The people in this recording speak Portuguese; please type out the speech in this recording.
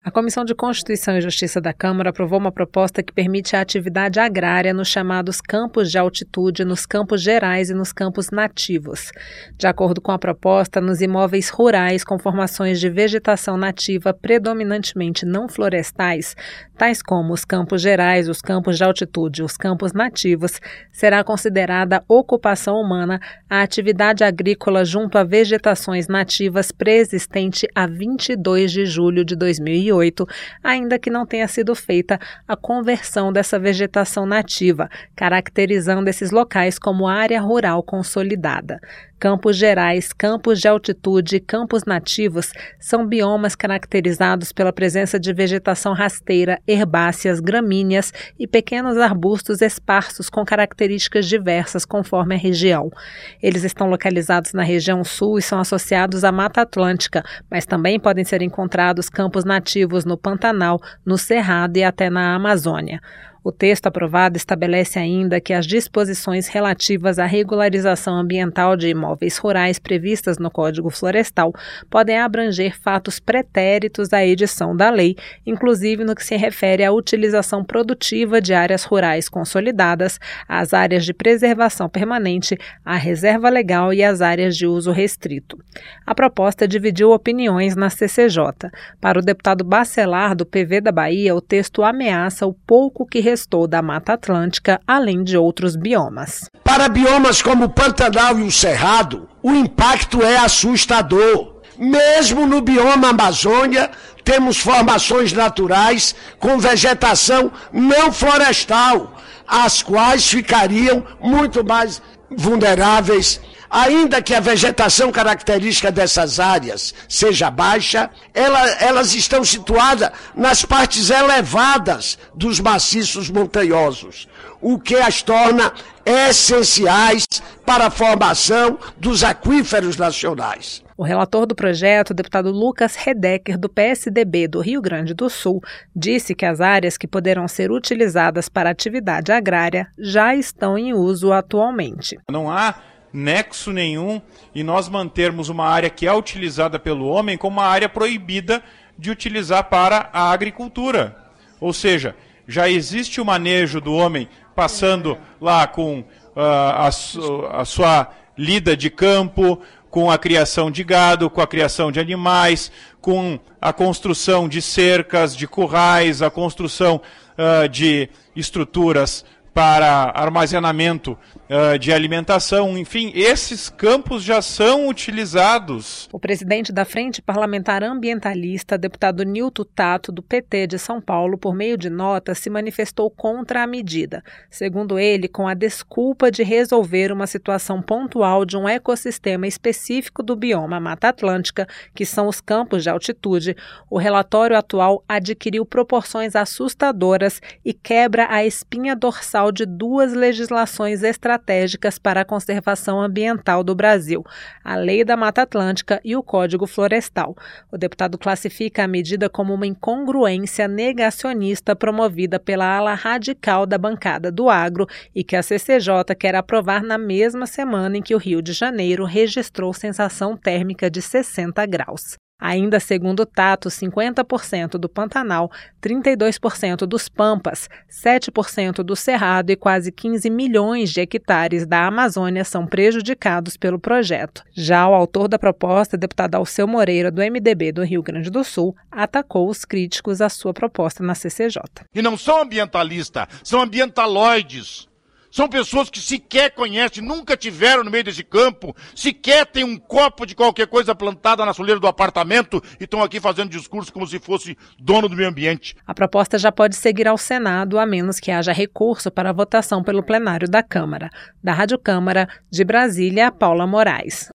A Comissão de Constituição e Justiça da Câmara aprovou uma proposta que permite a atividade agrária nos chamados campos de altitude, nos campos gerais e nos campos nativos. De acordo com a proposta, nos imóveis rurais com formações de vegetação nativa predominantemente não florestais, tais como os campos gerais, os campos de altitude e os campos nativos, será considerada ocupação humana a atividade agrícola junto a vegetações nativas preexistente a 22 de julho de 2008, ainda que não tenha sido feita a conversão dessa vegetação nativa, caracterizando esses locais como área rural consolidada. Campos gerais, campos de altitude e campos nativos são biomas caracterizados pela presença de vegetação rasteira, herbáceas, gramíneas e pequenos arbustos esparsos com características diversas conforme a região. Eles estão localizados na região sul e são associados à Mata Atlântica, mas também podem ser encontrados campos nativos no Pantanal, no Cerrado e até na Amazônia. O texto aprovado estabelece ainda que as disposições relativas à regularização ambiental de imóveis rurais previstas no Código Florestal podem abranger fatos pretéritos à edição da lei, inclusive no que se refere à utilização produtiva de áreas rurais consolidadas, às áreas de preservação permanente, à reserva legal e às áreas de uso restrito. A proposta dividiu opiniões na CCJ. Para o deputado Bacelar, do PV da Bahia, o texto ameaça o pouco que restou da Mata Atlântica, além de outros biomas. Para biomas como o Pantanal e o Cerrado, o impacto é assustador. Mesmo no bioma Amazônia, temos formações naturais com vegetação não florestal, as quais ficariam muito mais vulneráveis. Ainda que a vegetação característica dessas áreas seja baixa, elas estão situadas nas partes elevadas dos maciços montanhosos, o que as torna essenciais para a formação dos aquíferos nacionais. O relator do projeto, o deputado Lucas Redeker, do PSDB do Rio Grande do Sul, disse que as áreas que poderão ser utilizadas para atividade agrária já estão em uso atualmente. Não há nexo nenhum em nós mantermos uma área que é utilizada pelo homem como uma área proibida de utilizar para a agricultura. Ou seja, já existe o manejo do homem passando lá com a sua lida de campo, com a criação de gado, com a criação de animais, com a construção de cercas, de currais, a construção de estruturas para armazenamento de alimentação, enfim, esses campos já são utilizados. O presidente da Frente Parlamentar Ambientalista, deputado Nilton Tato, do PT de São Paulo, por meio de nota, se manifestou contra a medida, segundo ele, com a desculpa de resolver uma situação pontual de um ecossistema específico do bioma Mata Atlântica, que são os campos de altitude. O relatório atual adquiriu proporções assustadoras e quebra a espinha dorsal de duas legislações estratégicas para a conservação ambiental do Brasil, a Lei da Mata Atlântica e o Código Florestal. O deputado classifica a medida como uma incongruência negacionista promovida pela ala radical da bancada do agro e que a CCJ quer aprovar na mesma semana em que o Rio de Janeiro registrou sensação térmica de 60 graus. Ainda segundo Tato, 50% do Pantanal, 32% dos Pampas, 7% do Cerrado e quase 15 milhões de hectares da Amazônia são prejudicados pelo projeto. Já o autor da proposta, deputado Alceu Moreira, do MDB do Rio Grande do Sul, atacou os críticos à sua proposta na CCJ. E não são ambientalistas, são ambientaloides. São pessoas que sequer conhecem, nunca tiveram no meio desse campo, sequer tem um copo de qualquer coisa plantada na soleira do apartamento e estão aqui fazendo discurso como se fosse dono do meio ambiente. A proposta já pode seguir ao Senado, a menos que haja recurso para votação pelo plenário da Câmara. Da Rádio Câmara, de Brasília, Paula Moraes.